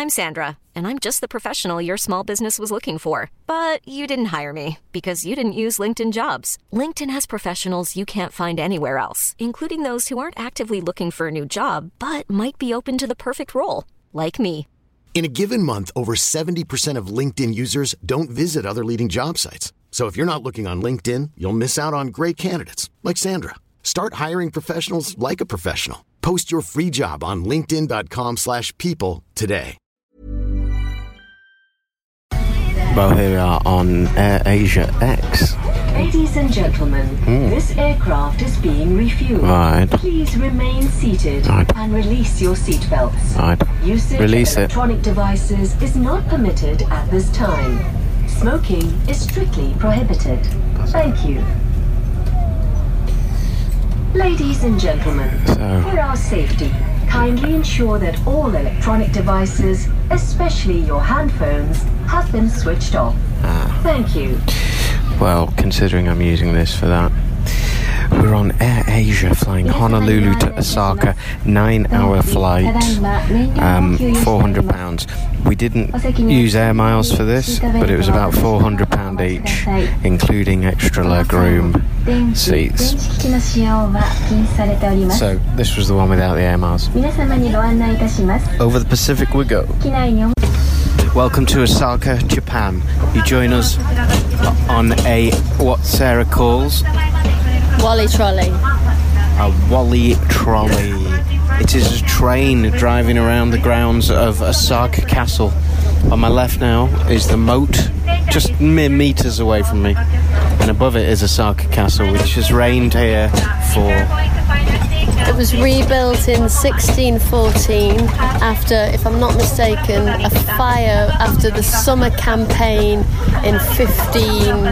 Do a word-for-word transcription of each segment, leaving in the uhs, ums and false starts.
I'm Sandra, and I'm just the professional your small business was looking for. But you didn't hire me because you didn't use LinkedIn Jobs. LinkedIn has professionals you can't find anywhere else, including those who aren't actively looking for a new job, but might be open to the perfect role, like me. In a given month, over seventy percent of LinkedIn users don't visit other leading job sites. So if you're not looking on LinkedIn, you'll miss out on great candidates like Sandra. Start hiring professionals like a professional. Post your free job on linkedin.com slash people today. Well, here we are on AirAsia X. Ladies and gentlemen, mm. this aircraft is being refueled. Right. Please remain seated right. and release your seatbelts. Right. Usage release of electronic it. devices is not permitted at this time. Smoking is strictly prohibited. Thank you. Ladies and gentlemen, so. for our safety, kindly ensure that all electronic devices, especially your handphones, have been switched off. Ah. Thank you. Well, considering I'm using this for that. We're on AirAsia flying Honolulu to Osaka, nine hour flight, um, four hundred pounds. We didn't use air miles for this, but it was about four hundred pounds each, including extra legroom seats. So this was the one without the air miles. Over the Pacific we go. Welcome to Osaka, Japan. You join us on a, what Sarah calls... Wally trolley. A Wally trolley. It is a train driving around the grounds of Osaka Castle. On my left now is the moat, just mere metres away from me. And above it is Osaka Castle, which has reigned here for... It was rebuilt in sixteen fourteen after, if I'm not mistaken, a fire after the summer campaign in fifteen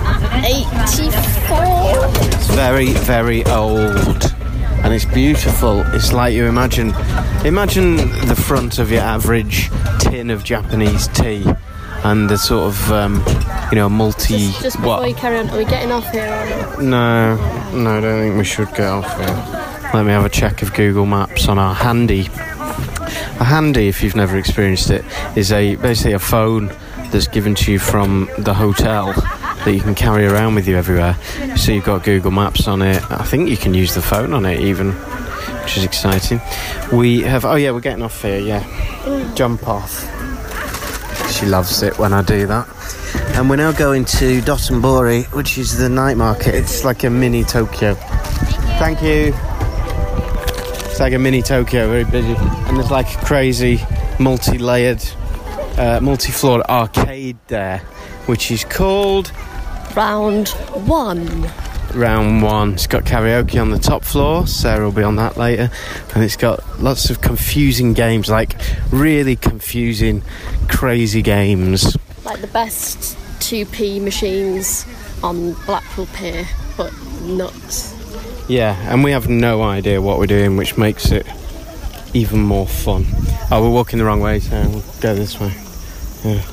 eighty-four. It's very, very old. And it's beautiful. It's like you imagine... Imagine the front of your average tin of Japanese tea. And the sort of, um, you know, multi... Just, just before what? you carry on, are we getting off here or not? No, no, I don't think we should get off here. Let me have a check of Google Maps on our Handy. A Handy, if you've never experienced it, is a basically a phone that's given to you from the hotel that you can carry around with you everywhere. So you've got Google Maps on it. I think you can use the phone on it even, which is exciting. We have... Oh, yeah, we're getting off here, yeah. Jump off. She loves it when I do that. And we're now going to Dotonbori, which is the night market. It's like a mini Tokyo. Thank you. It's like a mini Tokyo, very busy. And there's like a crazy multi-layered, uh, multi-floored arcade there, which is called... Round One. Round One. It's got karaoke on the top floor. Sarah will be on that later. And it's got lots of confusing games, like really confusing, crazy games. Like the best two p machines on Blackpool Pier, but nuts. Yeah, and we have no idea what we're doing, which makes it even more fun. Oh, we're walking the wrong way, so we'll go this way. Yeah.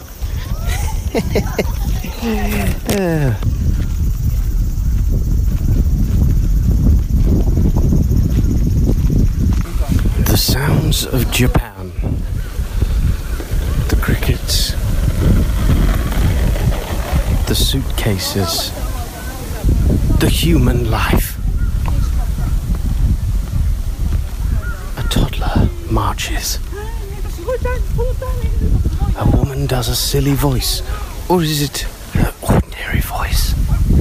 yeah. The sounds of Japan. The crickets. The suitcases. The human life. Toddler marches. A woman does a silly voice, or is it her ordinary voice?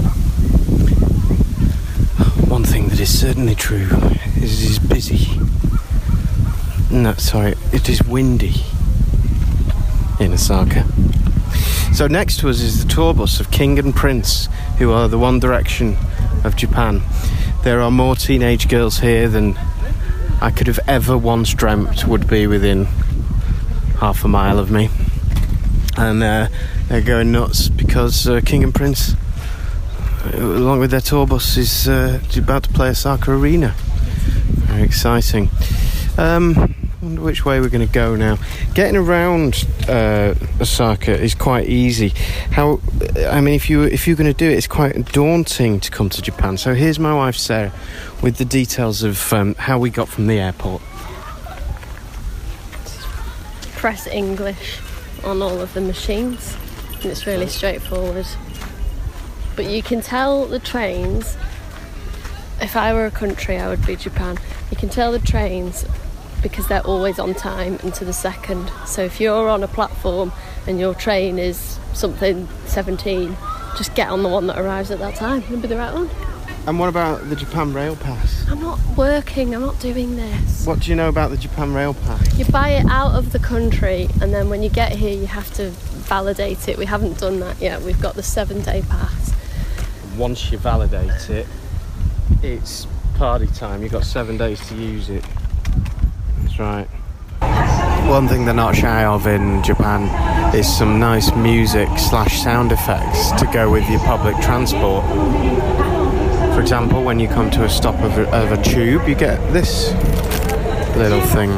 One thing that is certainly true is it is busy. No, sorry, it is windy in Osaka. So next to us is the tour bus of King and Prince, who are the One Direction of Japan. There are more teenage girls here than I could have ever once dreamt would be within half a mile of me. And uh, they're going nuts because uh, King and Prince, along with their tour bus, is uh, about to play Osaka Arena. Very exciting. Um, I wonder which way we're going to go now. Getting around uh, Osaka is quite easy. How? I mean, if you if you're going to do it, it's quite daunting to come to Japan. So here's my wife Sarah with the details of um, how we got from the airport. press English on all of the machines, and it's really straightforward. But you can tell the trains, if I were a country I would be Japan, you can tell the trains because they're always on time and to the second. So if you're on a platform and your train is something seventeen, just get on the one that arrives at that time. It'll be the right one. And what about the Japan Rail Pass? I'm not working, I'm not doing this. What do you know about the Japan Rail Pass? You buy it out of the country, and then when you get here you have to validate it. We haven't done that yet. We've got the seven day pass. Once you validate it, it's party time. You've got seven days to use it. That's right. One thing they're not shy of in Japan is some nice music slash sound effects to go with your public transport. For example, when you come to a stop of a, of a tube, you get this little thing.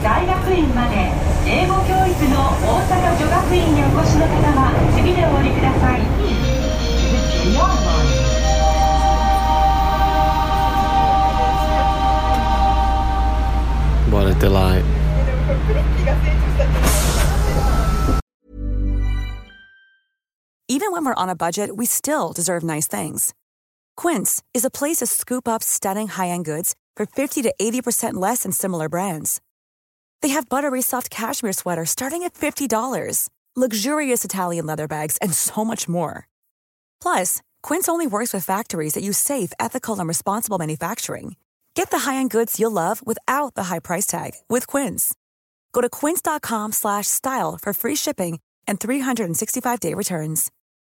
What a delight. Even when we're on a budget, we still deserve nice things. Quince is a place to scoop up stunning high-end goods for fifty to eighty percent less than similar brands. They have buttery soft cashmere sweaters starting at fifty dollars, luxurious Italian leather bags, and so much more. Plus, Quince only works with factories that use safe, ethical, and responsible manufacturing. Get the high-end goods you'll love without the high price tag with Quince. Go to quince.com slash style for free shipping and three sixty-five day returns.